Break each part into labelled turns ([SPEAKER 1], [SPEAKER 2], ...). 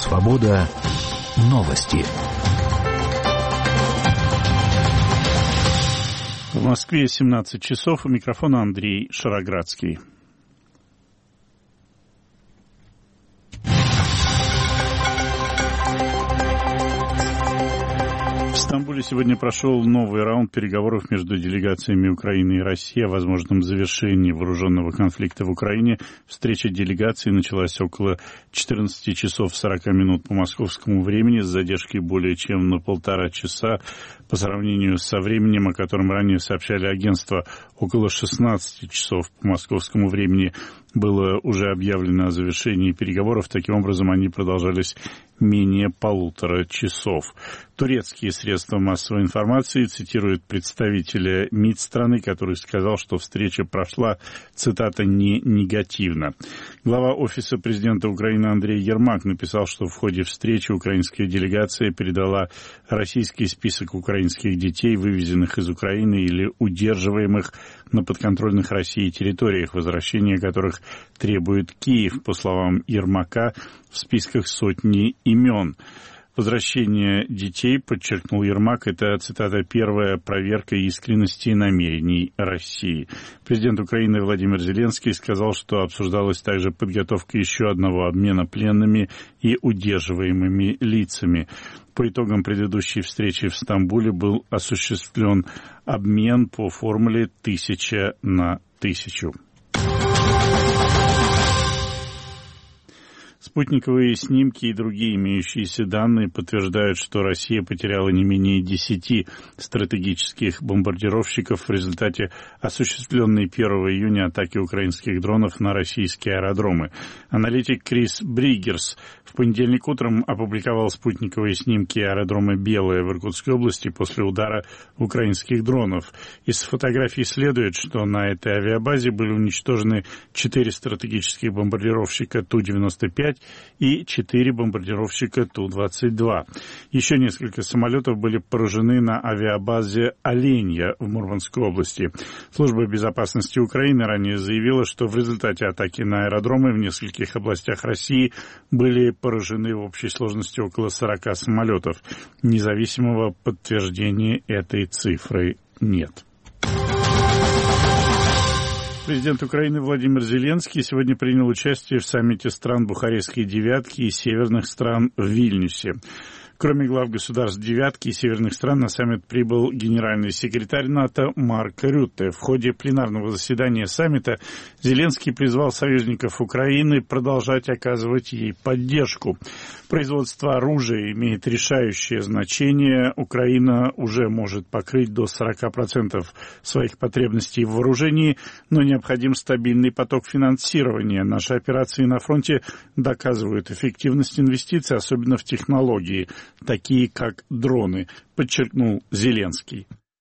[SPEAKER 1] Свобода. Новости.
[SPEAKER 2] В Москве 17 часов. У микрофона Андрей Шароградский. В Стамбуле сегодня прошел новый раунд переговоров между делегациями Украины и России о возможном завершении вооруженного конфликта в Украине. Встреча делегаций началась около 14 часов 40 минут по московскому времени с задержкой более чем на 1,5 часа по сравнению со временем, о котором ранее сообщали агентства. Около 16 часов по московскому времени было уже объявлено о завершении переговоров. Таким образом, они продолжались менее 1,5 часов. Турецкие средства массовой информации цитируют представителя МИД страны, который сказал, что встреча прошла, цитата, не негативно. Глава Офиса президента Украины Андрей Ермак написал, что в ходе встречи украинская делегация передала российский список украинских детей, вывезенных из Украины или удерживаемых на подконтрольных России территориях, возвращение которых требует Киев. По словам Ермака, в списках сотни имен. Возвращение детей, подчеркнул Ермак, это, цитата, первая проверка искренности намерений России. Президент Украины Владимир Зеленский сказал, что обсуждалась также подготовка еще одного обмена пленными и удерживаемыми лицами. По итогам предыдущей встречи в Стамбуле был осуществлен обмен по формуле 1000 на 1000. Спутниковые снимки и другие имеющиеся данные подтверждают, что Россия потеряла не менее 10 стратегических бомбардировщиков в результате осуществленной 1 июня атаки украинских дронов на российские аэродромы. Аналитик Крис Бригерс в понедельник утром опубликовал спутниковые снимки аэродрома Белое в Иркутской области после удара украинских дронов. Из фотографий следует, что на этой авиабазе были уничтожены 4 стратегических бомбардировщика Ту-95 и 4 бомбардировщика Ту-22. Еще несколько самолетов были поражены на авиабазе Оленья в Мурманской области. Служба безопасности Украины ранее заявила, что в результате атаки на аэродромы в нескольких областях России были поражены в общей сложности около 40 самолетов. Независимого подтверждения этой цифры нет. Президент Украины Владимир Зеленский сегодня принял участие в саммите стран Бухарестской девятки и северных стран в Вильнюсе. Кроме глав государств девятки и северных стран, на саммит прибыл генеральный секретарь НАТО Марк Рютте. В ходе пленарного заседания саммита Зеленский призвал союзников Украины продолжать оказывать ей поддержку. Производство оружия имеет решающее значение. Украина уже может покрыть до 40% своих потребностей в вооружении, но необходим стабильный поток финансирования. Наши операции на фронте доказывают эффективность инвестиций, особенно в технологии, такие как дроны, подчеркнул Зеленский.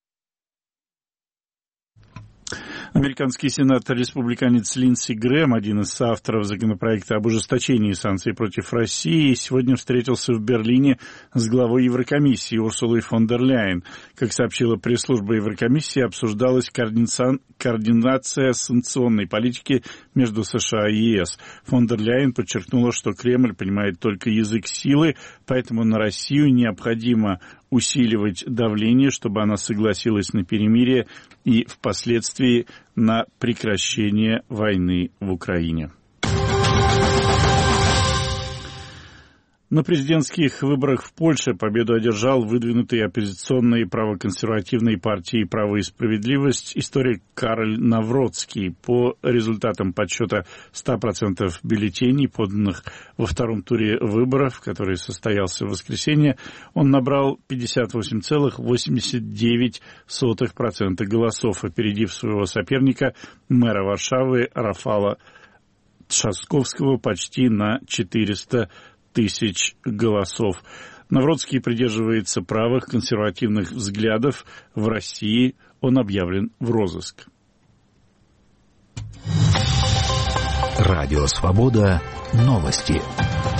[SPEAKER 2] Американский сенатор-республиканец Линдси Грэм, один из соавторов законопроекта об ужесточении санкций против России, сегодня встретился в Берлине с главой Еврокомиссии Урсулой фон дер Ляйен. Как сообщила пресс-служба Еврокомиссии, обсуждалась координация санкционной политики между США и ЕС. Фон дер Ляйен подчеркнула, что Кремль понимает только язык силы, поэтому на Россию необходимо усиливать давление, чтобы она согласилась на перемирие и впоследствии на прекращение войны в Украине. На президентских выборах в Польше победу одержал выдвинутый оппозиционной правоконсервативной партией «Право и справедливость» историк Кароль Навроцкий. По результатам подсчета 100% бюллетеней, поданных во втором туре выборов, который состоялся в воскресенье, он набрал 58,89% голосов, опередив своего соперника, мэра Варшавы Рафала Трzaskowskiego почти на 400 тысяч голосов. Навроцкий придерживается правых консервативных взглядов. В России он объявлен в розыск.
[SPEAKER 1] Радио «Свобода». Новости.